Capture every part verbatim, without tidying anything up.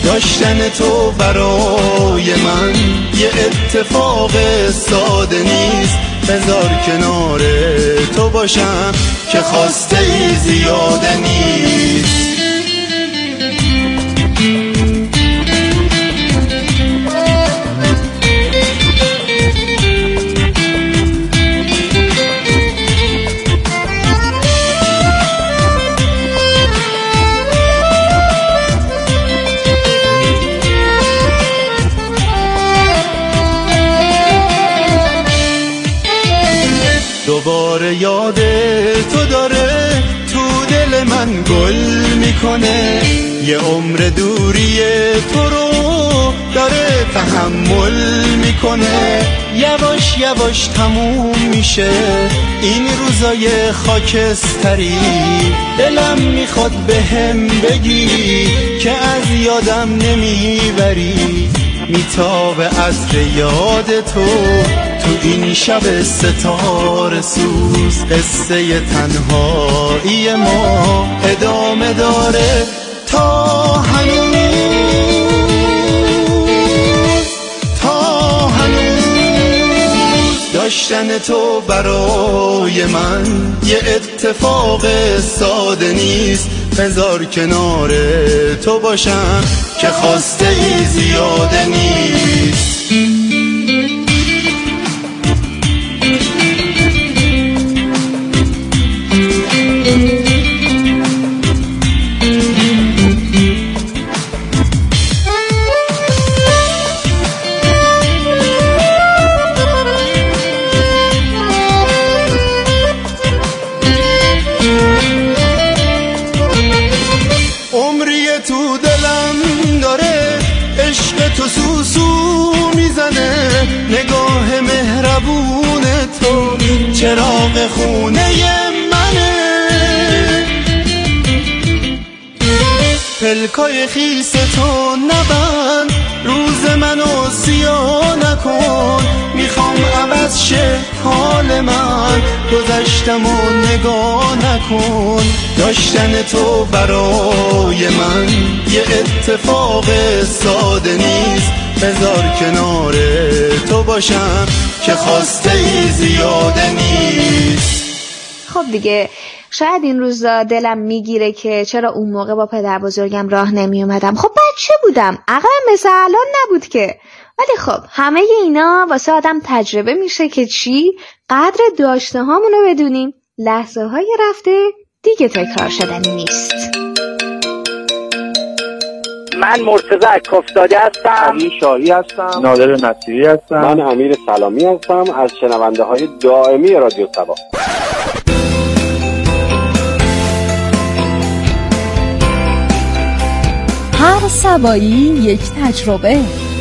داشتن تو برای من یه اتفاق ساده نیست. بذار کنار تو باشم که خواسته ای زیاده نیست. دوباره یاد تو داره تو دل من گل میکنه. یه عمر دوری تو رو داره تحمل میکنه. یواش یواش تموم میشه این روزای خاکستری. دلم میخواد بهم بگی که از یادم نمیبری. میتابه عصر یاد تو تو این شب ستاره سوز. قصه تنهایی ما ادامه داره تا هنوز، تا هنوز. داشتن تو برای من یه اتفاق ساده نیست. بذار کنار تو باشم که خواسته ای زیاده نیست. تو دلم داره عشق تو سوسو میزنه. نگاه مهربون تو چراغ خونه منه. پلکای خیس تو نبند روز منو سیاه نکن. میخوام عوض شه حال من گذشتم و نگاه نکن. داشتن تو برای من یه اتفاق ساده نیست. بذار کنار تو باشم که خواسته ای زیاده نیست. خب دیگه شاید این روزا دلم میگیره که چرا اون موقع با پدر بزرگم راه نمی اومدم. خب بچه بودم، عقلم مثل الان نبود که. ولی خب همه اینا واسه آدم تجربه میشه که چی؟ قدر داشته هامونو بدونیم. لحظه های رفته دیگه تکرار شدنی نیست. من مرتضی عکافتاده هستم. علی شاهی هستم. نادر نصیری هستم. من امیر سلامی هستم از شنونده های دائمی رادیو سبا. هر سبایی یک تجربه.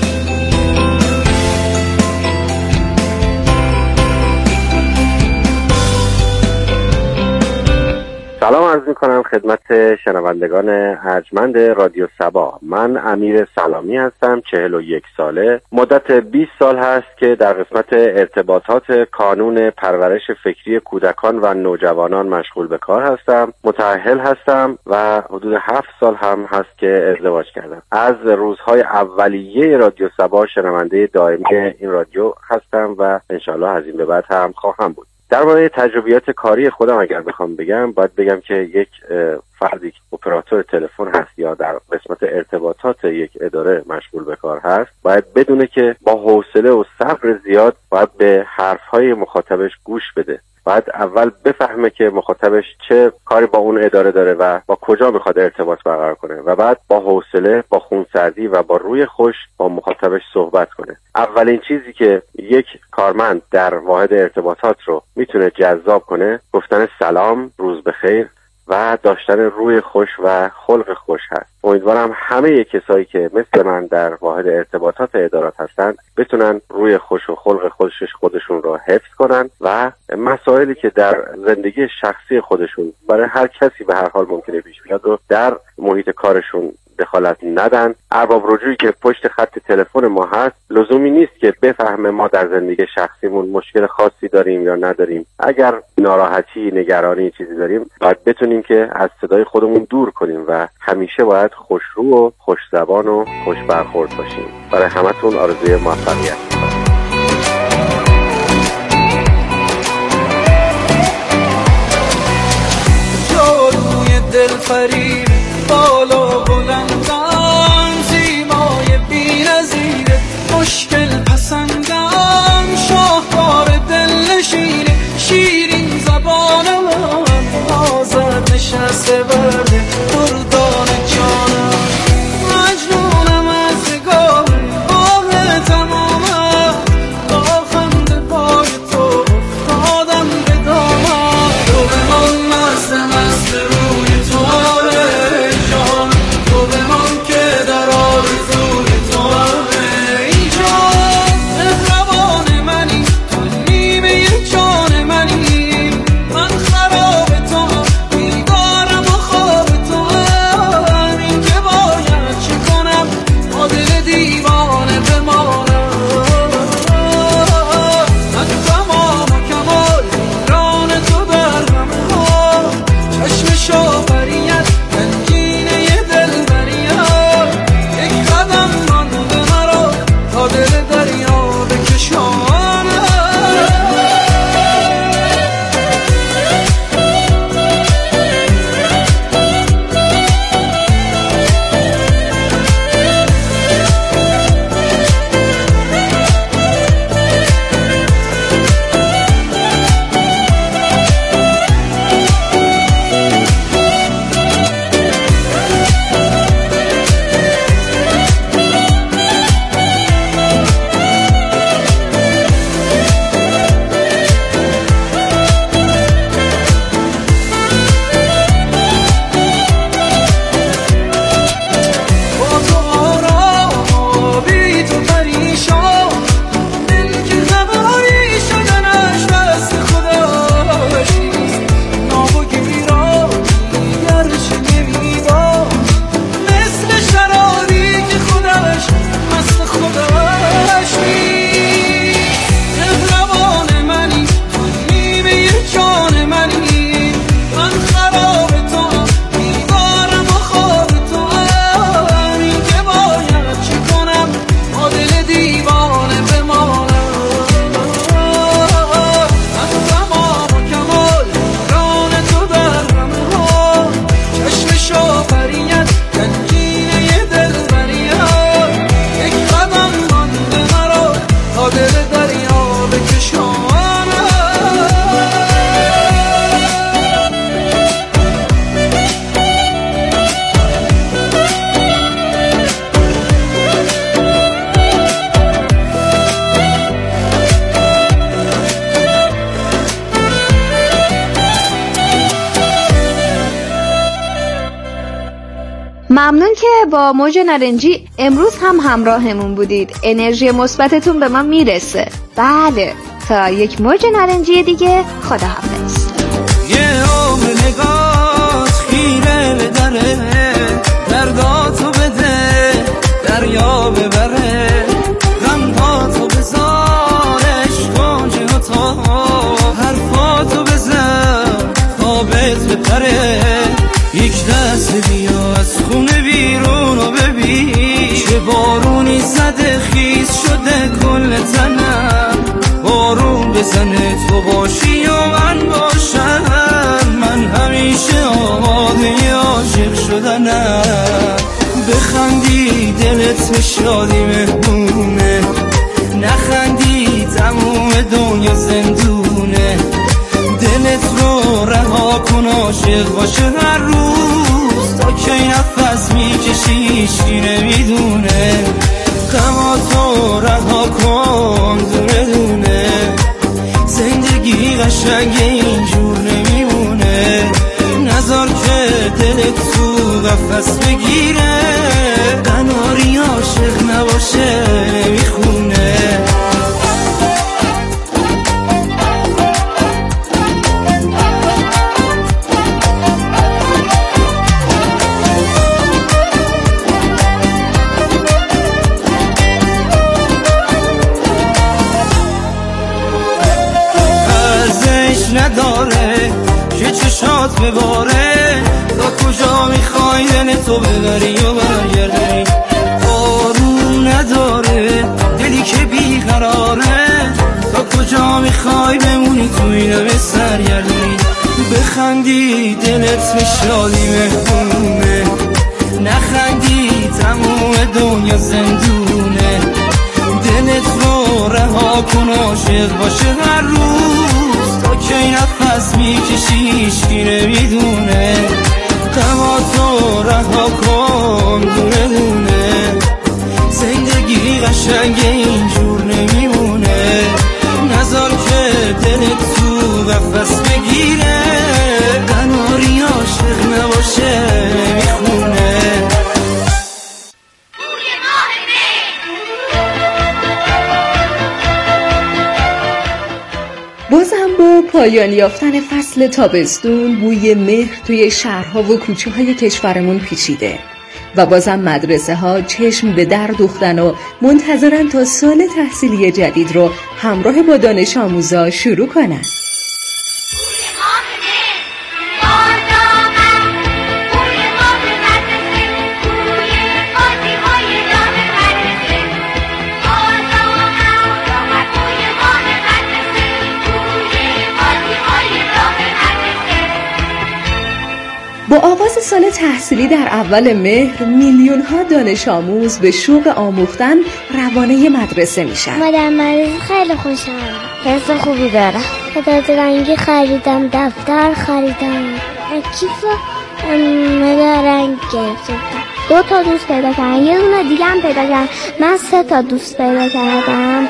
سلام عرض میکنم خدمت شنوندگان ارجمند رادیو سبا. من امیر سلامی هستم، چهل و یک ساله. مدت بیست سال هست که در قسمت ارتباطات کانون پرورش فکری کودکان و نوجوانان مشغول به کار هستم. متأهل هستم و حدود هفت سال هم هست که ازدواج کردم. از روزهای اولیه رادیو سبا شنونده دائمی این رادیو هستم و انشالله از این به بعد هم خواهم بود. در مورد تجربیات کاری خودم اگر بخوام بگم، باید بگم که یک فردی که اپراتور تلفن هست یا در قسمت ارتباطات یک اداره مشغول به کار هست، باید بدونه که با حوصله و صبر زیاد باید به حرفهای مخاطبش گوش بده. باید اول بفهمه که مخاطبش چه کاری با اون اداره داره و با کجا میخواد ارتباط برقرار کنه و بعد با حوصله، با خونسردی و با روی خوش با مخاطبش صحبت کنه. اولین چیزی که یک کارمند در واحد ارتباطات رو میتونه جذاب کنه گفتن سلام، روز بخیر و داشتن روی خوش و خلق خوش هست. امیدوارم همه کسایی که مثل من در واحد ارتباطات ادارات هستن بتونن روی خوش و خلق خوشش خودشون رو حفظ کنن و مسائلی که در زندگی شخصی خودشون برای هر کسی به هر حال ممکنه پیش بیاد رو در محیط کارشون دخالت ندن. ارباب رجوعی که پشت خط تلفن ما هست لزومی نیست که بفهمه ما در زندگی شخصیمون مشکل خاصی داریم یا نداریم. اگر ناراحتی، نگرانی، چیزی داریم باید بتونیم که از صدای خودمون دور کنیم و همیشه باید خوشرو و خوشزبان و خوش برخورد باشیم. برای همتون آرزوی موفقیت می‌کنم. جادوی دلفریب بالا بلندم، زیبای بی‌نظیر مشکل پسندم، شاهکار دلنشین شیرین زبان من، آزاد نشسته برده دردان جانم، مجنونم از نگاه آه تمامم، با خنده پای تو افتادم به دامم، تو به من مست مست روی تو آره جان، تو به من که در آرزوی تو آره ای جان، مهربان منی تو نیمه جان منی، من خراب تو بیدارم و خواب تو هم، این که باید چه کنم با دل دیوانه بمانم، من تمام و کمال ایران تو برمم ها، چشم شاپریت گنجینه دلبریت، یک قدم مانده مرا تا دل دریا بکشانم. با تو آرام بی تو پریشان، دل که هوایی شدنش دست خداش نیست، ناب و گیرانی گرچه نمیبا، مثل شرابی که خودش مست خودش نیست، مهربان منی تو نیمه جان منی، من خراب تو بیدارم و خواب تو هم، این که باید چه کنم با دل دیوانه بمانم، من تمام و کمال ایران تو برم ها، چشم شاپریت گنجینه دلبریت، یک قدم مانده مرا تا دل دریا بکشانم. ممنون که با موج نارنجی امروز هم همراهمون بودید. انرژی مثبتتون به ما میرسه. بله، تا یک موج نارنجی دیگه، خداحافظ. یه عام نگاه خیره به دره، درداتو بده دریا ببره، غمهاتو بذارش کنج اتاق، حرفاتو بزن خوابت بپره، یک دست بیا از خونه بیرون و ببین چه بارونی زده خیس شده کل تنم، بارون بزنه تو باشی و من باشم، من همیشه آماده عاشق شدنم، بخندی دلت به شادی مهمونه، نخندی تموم دنیا زندونه، دلت رو رها کن عاشق باشه هر روز، تا کی نفس میکشی هیچکی نمیدونه، غماتو رها کن دونه دونه، زندگی قشنگ اینجور نمیمونه، نذار که دلت تو قفس بگیره، قناری عاشق نباشه نمیخونه. باد بباره، تا کجا میخوای دل تو ببری و برگردی؟ آروم نداره دلی که بیقراره، تا کجا میخوای بمونی تو اینو به سرگردی؟ بخندی دلت به شادی مهمونه، نخندی تموم دنیا زندونه. دلت رو رها کن عاشق باشه هر روز، تا کی نفس میکشی هیچکی نمیدونه. غماتو رها کن دونه دونه، زندگی قشنگ اینجور نمیمونه. نذار که دلت تو قفس بگیره، قناری عاشق نباشه نمیخونه. بازم با پایان یافتن فصل تابستون بوی مهر توی شهرها و کوچه های کشورمون پیچیده و بازم مدرسه ها چشم به در دوختن و منتظرن تا سال تحصیلی جدید رو همراه با دانش آموزا شروع کنن. با آغاز سال تحصیلی در اول مهر میلیون ها دانش آموز به شوق آموختن روانه مدرسه میشن. ما در مدرسه خیلی خوشحالم، حس خوبی دارم. مداد رنگی خریدم، دفتر خریدم، کیف مداد رنگ گرفتم. دو تا دوست پیدا کردم، یه دونه دیگه هم پیدا کردم. من سه تا دوست پیدا کردم.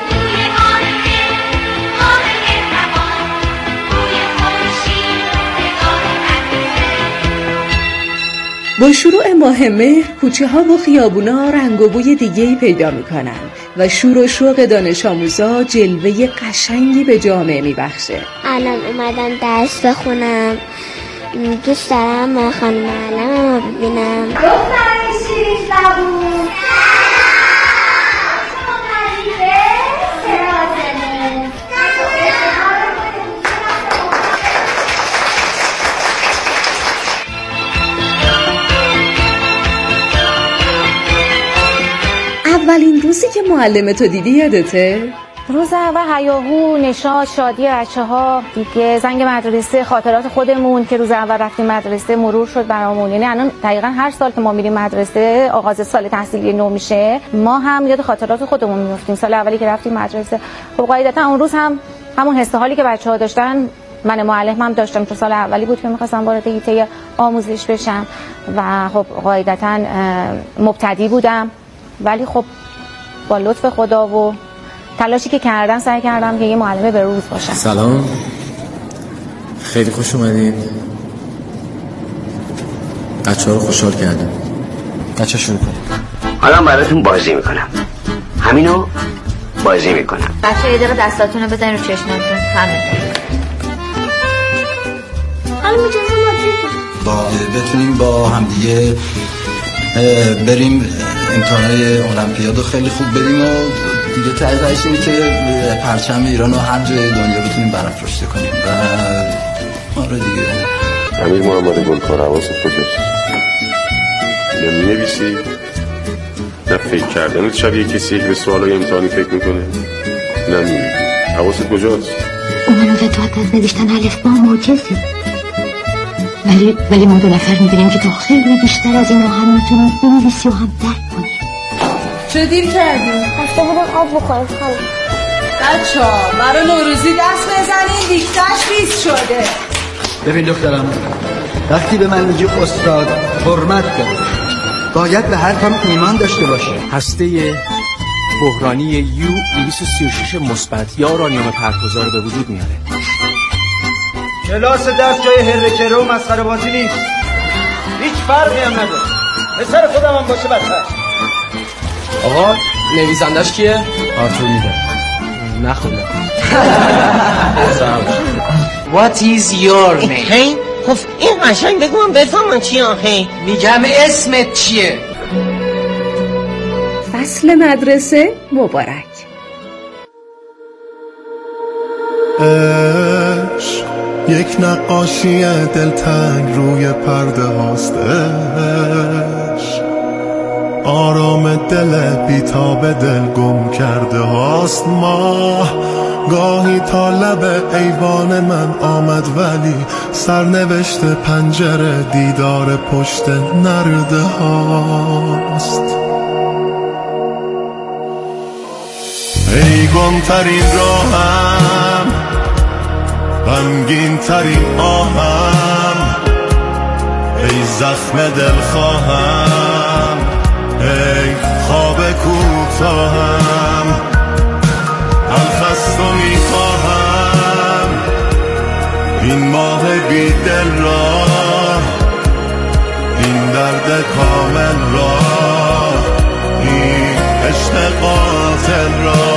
با شروع ماه مهر کوچه ها و خیابونا رنگ و بوی دیگه‌ای پیدا میکنن و شور و شوق دانش آموزا جلوه قشنگی به جامعه میبخشه. الان اومدم درس بخونم، دوست دارم خانم معلم رو ببینم. دخترم شیرین زبون اولین روزی که معلم تو دیدی یادته؟ روز اول هیاهو، نشاط، شادی بچه ها، دیگه زنگ مدرسه، خاطرات خودمون که روز اول رفتیم مدرسه مرور شد برامون. یعنی الان دقیقاً هر سال که ما میریم مدرسه، آغاز سال تحصیلی نو میشه، ما هم یاد خاطرات خودمون میافتیم. سال اولی که رفتیم مدرسه، خب قاعدتا اون روز هم همون حس و حالی که بچه‌ها داشتن من معلم هم داشتم، چون سال اولی بود که می‌خواستم وارد حیطه آموزش بشم و خب قاعدتا مبتدی بودم، ولی خب با لطف خدا و تلاشی که کردم سعی کردم که یه معلمه به روز باشم. سلام، خیلی خوش اومدین. بچه ها رو خوشحال کردم. بچه شروع کنیم. حالا براتون بازی میکنم، همینو بازی میکنم. بچه یه دقیقه دستاتون رو بزنین رو چشمتون. همین حالا میجازه ما با بتونیم با همدیگه بریم امتحانای المپیادو خیلی خوب بدیم و دیگه تاییدش اینه که پرچم ایران رو هر جای دنیا بتونیم برافراشته کنیم و آره دیگه. امیر محمد گلکار، حواست کجاست؟ یا می نویسی؟ نه فکر کردنت شبیه کسی که به سوالای امتحانی فکر میکنه؟ نه می حواست کجاست؟ اونم قطعات از نوشتن الف با معجزه، ولی ولی ما دو نفر میدونیم که تو خیلی بیشتر از اینا هم میتونی بنویسی و هم درک کنی. چه دیر کردیم؟ رفته بودم آب بخورم خانم. بچه ها برای نوروزی دست بزنین، دیکتش ریز شده. ببین دخترم، وقتی به من میگی استاد حرمت کن، باید به حرفم ایمان داشته باشه. هسته بحرانی یو دویست و سی و شش مثبت یا اورانیوم پرتوزا رو به وجود میاره. کلاس درس جای هرکره و مسخره بازی نیست، هیچ فرقی هم نداره. پسر خودم هم باشه بدتر. آقا نویسندش کیه؟ آرتور میده. نخونده. What is your name؟ هی خب این قشنگ بگو من بفهمم چیه. هی میگم اسمت چیه؟ فصل مدرسه مبارک. عشق یک نقاشی دلتنگ روی پرده هاست عشق، آرام دل بیتاب دل گم کرده هاست. ماه گاهی تا لب ایوان من آمد ولی سرنوشت پنجره دیدار پشت نرده هاست. ای گم ترین راهم، غمگین ترین آهم، ای زخم دل خواهم، ای خواب کوتاهم، الخست و میخواهم این ماه بی دل را، این درد کامل را، این عشق قاتل را.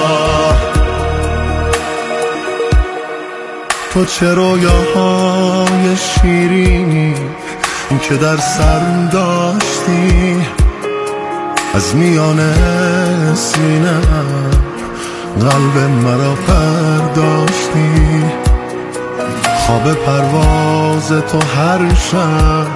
تو چه رویاهای شیرینی که در سر داشتی، از میان سینه‌ام قلب مرا پرداشتی. خواب پرواز تو هر شب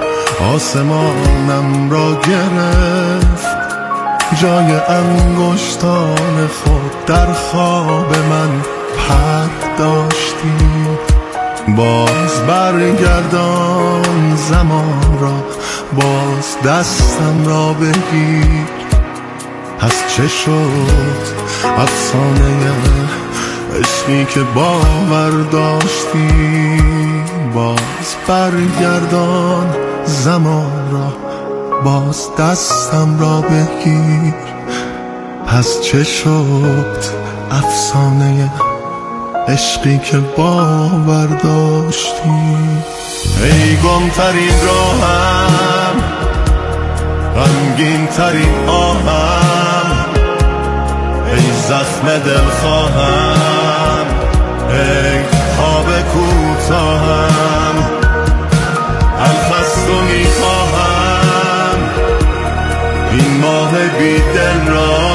آسمانم را گرفت، جای انگشتان خود در خواب من پرداشتی. باز برگردان زمان را، باز دستم را بگیر، پس چه شد افسانه عشقی که باور داشتی. باز برگردان زمان را، باز دستم را بگیر، پس چه شد افسانه عشقی که باور داشتی. ای گم ترین راهم، غمگین ترین آهم، ای زخم دل خواهم، ای خواب کوتاهم، الخست و میخواهم این ماه بی دل را،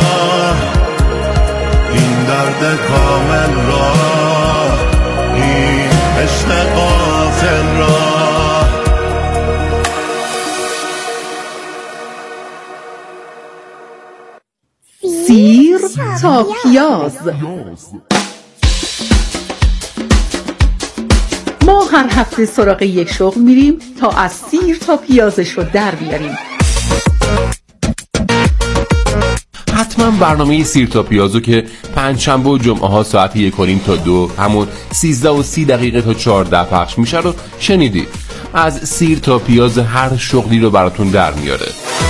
این درد کامل را، این عشق قاتل را. سیر تا پیاز. ما هر هفته سراغ یک شغل میریم تا از سیر تا پیازش رو در بیاریم. حتما برنامه سیر تا پیازو که پنجشنبه و جمعه ها ساعت یک و نیم تا دو، همون سیزده و سی دقیقه تا چهارده پخش میشه رو شنیدید. از سیر تا پیاز هر شغلی رو براتون در میاره.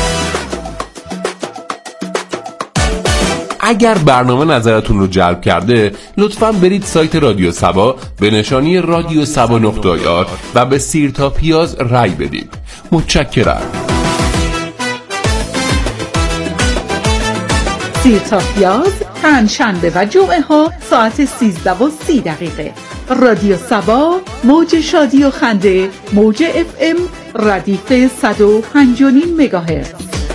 اگر برنامه نظرتون رو جلب کرده، لطفاً برید سایت رادیو سبا به نشانی رادیو سبا نقطه آی آر و به سیر تا پیاز رای بدید. متشکرم. سیر تا پیاز پنجشنبه و جمعه ها ساعت سیزده و سی دقیقه. رادیو سبا، موج شادی و خنده، موج اف ام، ردیف صد و پنج و نیم مگاهرتز.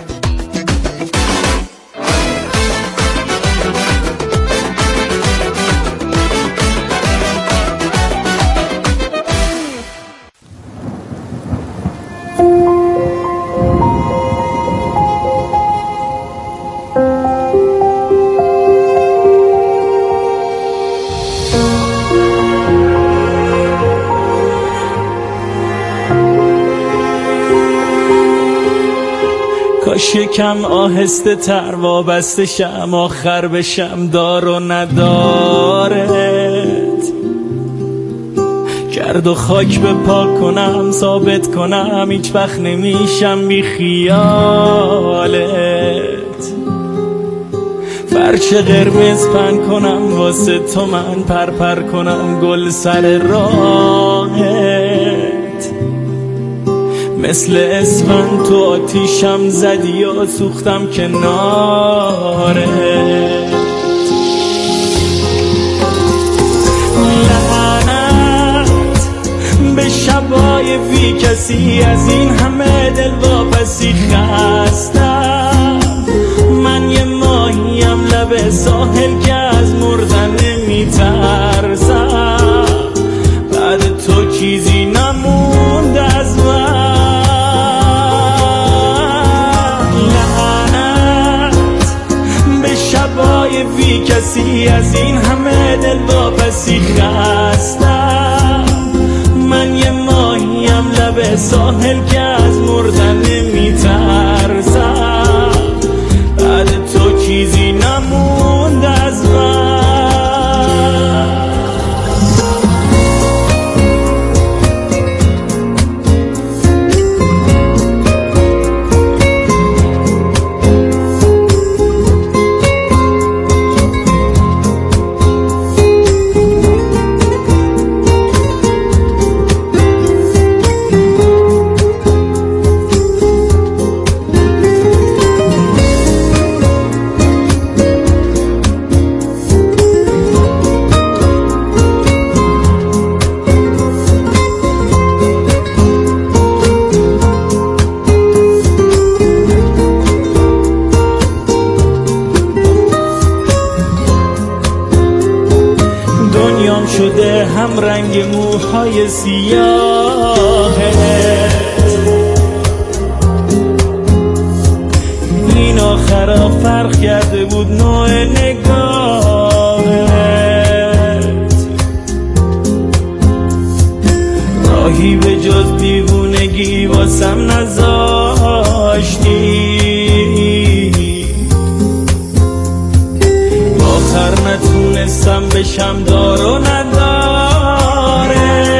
کاش یکم آهسته تر وابسته شم، آخر بشم دار و ندارت، گرد و خاک به پاک کنم، ثابت کنم هیچ وقت نمیشم بی خیالت، فرش قرمز پن کنم واسه تو، من پر پر کنم گل سر راهت، مثل اسفند تو آتیشم زدی و سوختم کنارت. لعنت به شبای بی کسی، از این همه دل واپسی خستم، من یه ماهیم لب ساحل که از مردن نمیترسم، بعد تو شبای بی کسی از این همه دل واپسی خستم. من یه ماهیم لب ساحل که از مردن نمیترسم. بعد تو چیزی نموند از من. شده هم رنگ موهای سیاهه، این آخرا فرق کرده بود نوع نگاهت. راهی به جز دیوونگی واسم نذاشتی، آخر نتونستم بشم دار و نداره.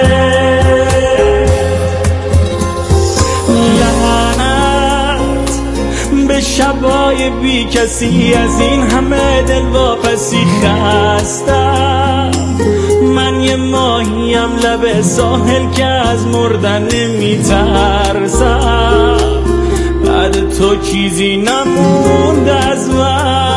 لعنت به شبای بی کسی از این همه دل واپسی خستم. من یه ماهیم لب ساحل که از مردن نمیترسم. بعد تو چیزی نموند از من.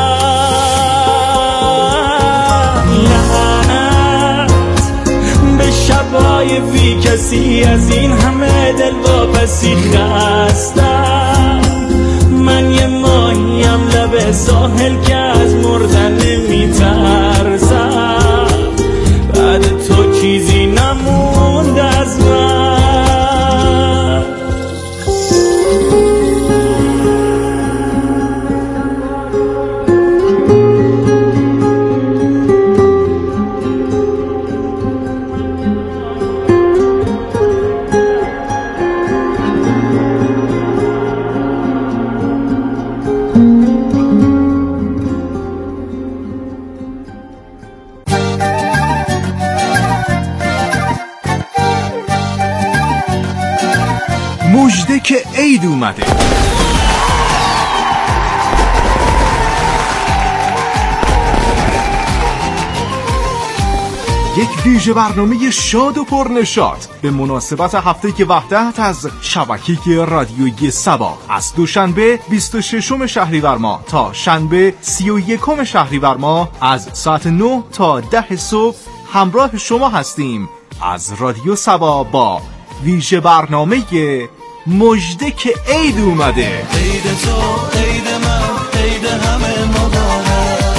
شبای بی کسی از این همه دل واپسی خستم. من یه ماهیم لب ساحل که از مردن نمیترسم. بعد تو چیزی نموند از من. مژده که عید اومده. یک ویژه برنامه شاد و پرنشاط به مناسبت هفته وحدت از شبکه رادیویی سبا از دوشنبه بیست و ششم شهریور ماه تا شنبه سی و یکم شهریور ماه از ساعت نه تا ده صبح همراه شما هستیم از رادیو سبا با ویژه برنامه مژده که عید اومده. عید تو عید من عید همه مبارک.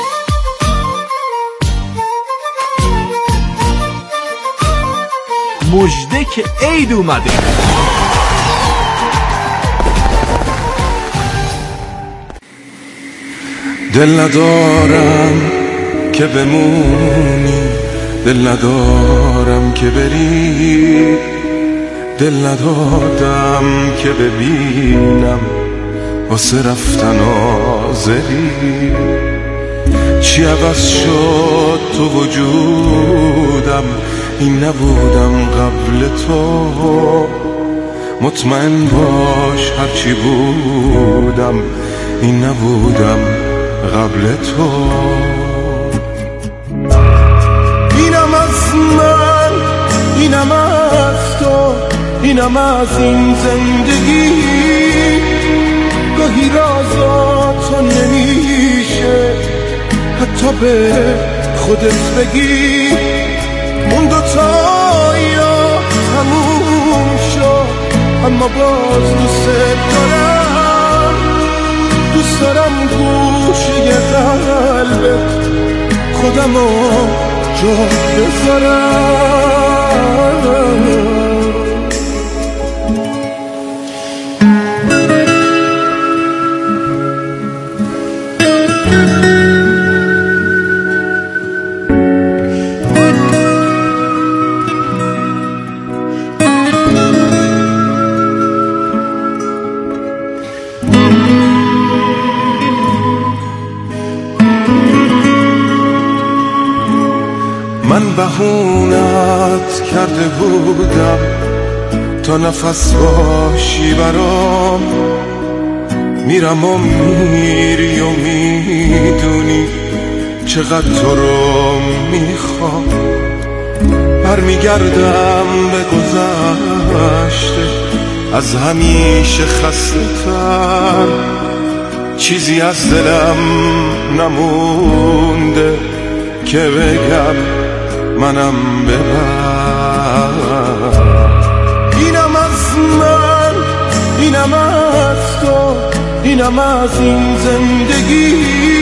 مژده که عید اومده. دل ندارم که بمونی، دل ندارم که بری، دل ندادم که ببینم واسه رفتن آزری. چی عوض شد تو وجودم، این نبودم قبل تو. مطمئن باش هرچی بودم، این نبودم قبل تو. اینم از من، اینم از تو، اینم از این زندگی. گاهی رازا تو نمیشه حتی به خودت بگی. اون دوتا یا تموم شد، اما باز دوست دارم. دوست دارم گوشه قلبت خودمو جا بذارم. بهونت کرده بودم تا نفس باشی برام، میرم و میری و میدونی چقدر تو رو میخوام. برمیگردم به گذشته از همیشه خسته تر، چیزی از دلم نمونده که بگم منم ببر. اینم از من، اینم از تو، اینم از این زندگی.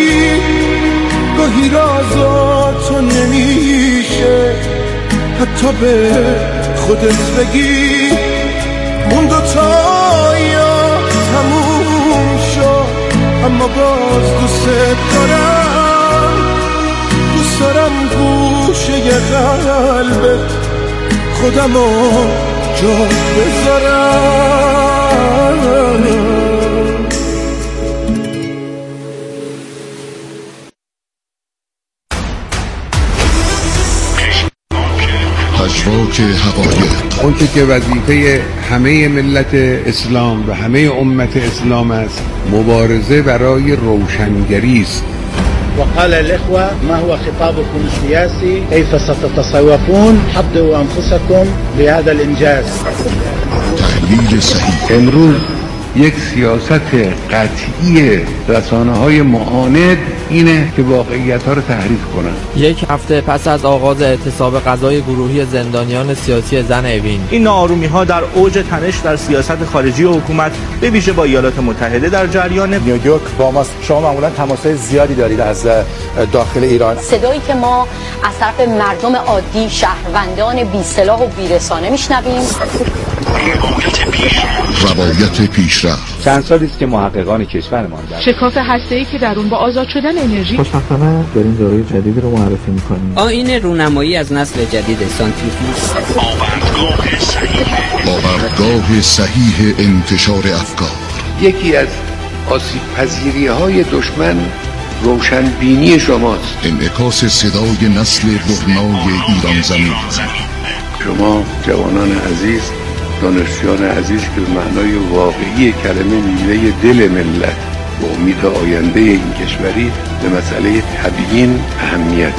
گاهی رازا تو نمیشه حتی به خودت بگی. اون دوتا یا تموم شد اما باز دوست دارم. دوست دارم گوشه قلبت خودمو جا بذارم. پژواک حقایق، اون که وظیفه همه ملت اسلام و همه امت اسلام است مبارزه برای روشنگری است. وقال الإخوة ما هو خطابكم السياسي كيف ستتصوفون حضروا أنفسكم لهذا الإنجاز. تحلیل صحیح. امروز یک سیاست قطعی رسانه‌های معاند اینه که واقعیت‌ها رو تحریف کنن. یک هفته پس از آغاز اعتصاب غذای گروهی زندانیان سیاسی زن اوین، این ناآرومی‌ها در اوج تنش در سیاست خارجی و حکومت به ویژه با ایالات متحده در جریان. نیویورک با ما شما معمولا تماس‌های زیادی دارید از داخل ایران. صدایی که ما از طرف مردم عادی، شهروندان بی سلاح و بی رسانه میشنویم. روایت پیشرفت. چند سالی است که محققان کشورمان در شکاف هسته‌ای که در اون با آزاد شدن انرژی خوشبختانه داریم داروی جدیدی رو معرفی می‌کنیم. آیین رونمایی از نسل جدید سانتریفیوژ. آوردگاه صحیح آوردگاه صحیح انتشار افکار. یکی از آسیب پذیری‌های دشمن روشنبینی شماست. انعکاس صدای نسل برنای ایران زمین. شما جوانان عزیز، دانشجویان عزیز که به معنای واقعی کلمه میوه دل ملت به امید آینده این کشوری به مسئله تبیین اهمیت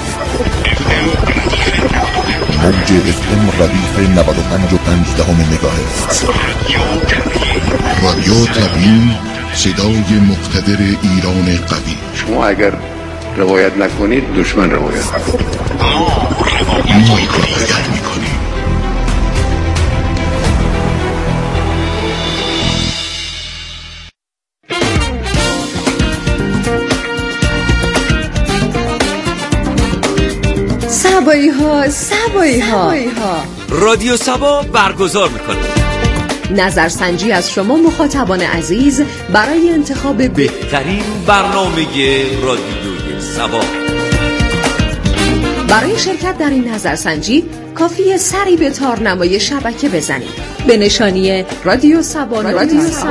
موج اف ام ردیف نود و پنج و پنج دهم مگاهرتز. رادیو تبیین، صدای مقتدر ایران قوی. شما اگر روایت نکنید دشمن روایت ما روایت میکنیم. سبایی ها سبایی ها رادیو سبا برگزار میکنه نظرسنجی از شما مخاطبان عزیز برای انتخاب بهترین برنامه رادیوی سبا. برای شرکت در این نظرسنجی کافیه سری به تارنمای شبکه بزنید به نشانی رادیو سبا. رادیو سبا.